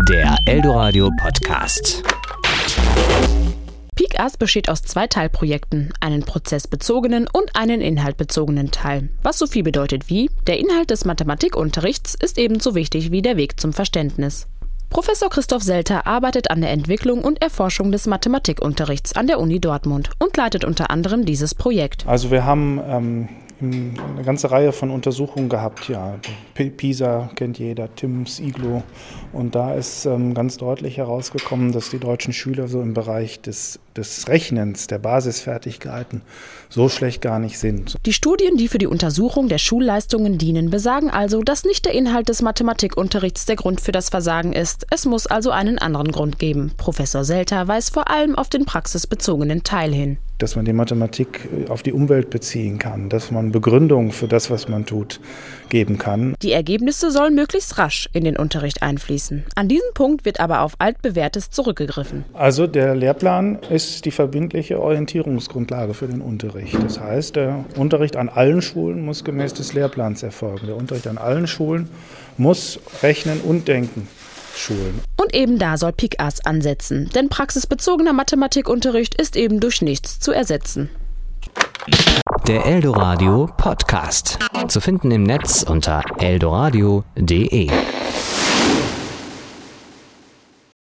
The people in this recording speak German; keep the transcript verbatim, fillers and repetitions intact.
Der Eldoradio Podcast. PIKAS besteht aus zwei Teilprojekten, einen prozessbezogenen und einen inhaltbezogenen Teil. Was so viel bedeutet wie, der Inhalt des Mathematikunterrichts ist ebenso wichtig wie der Weg zum Verständnis. Professor Christoph Selter arbeitet an der Entwicklung und Erforschung des Mathematikunterrichts an der Uni Dortmund und leitet unter anderem dieses Projekt. Also wir haben ähm, eine ganze Reihe von Untersuchungen gehabt. Ja, PISA kennt jeder, TIMSS, IGLO. Und da ist ähm, ganz deutlich herausgekommen, dass die deutschen Schüler so im Bereich des, des Rechnens, der Basisfertigkeiten, so schlecht gar nicht sind. Die Studien, die für die Untersuchung der Schulleistungen dienen, besagen also, dass nicht der Inhalt des Mathematikunterrichts der Grund für das Versagen ist. Es muss also einen anderen Grund geben. Professor Selter weist vor allem auf den praxisbezogenen Teil hin. Dass man die Mathematik auf die Umwelt beziehen kann, dass man Begründung für das, was man tut, geben kann. Die Ergebnisse sollen möglichst rasch in den Unterricht einfließen. An diesem Punkt wird aber auf altbewährtes zurückgegriffen. Also der Lehrplan ist die verbindliche Orientierungsgrundlage für den Unterricht. Das heißt, der Unterricht an allen Schulen muss gemäß des Lehrplans erfolgen. Der Unterricht an allen Schulen muss rechnen und denken. Schulen. Und eben da soll PIKAS ansetzen, denn praxisbezogener Mathematikunterricht ist eben durch nichts zu ersetzen. Der Eldoradio Podcast. Zu finden im Netz unter eldoradio punkt de.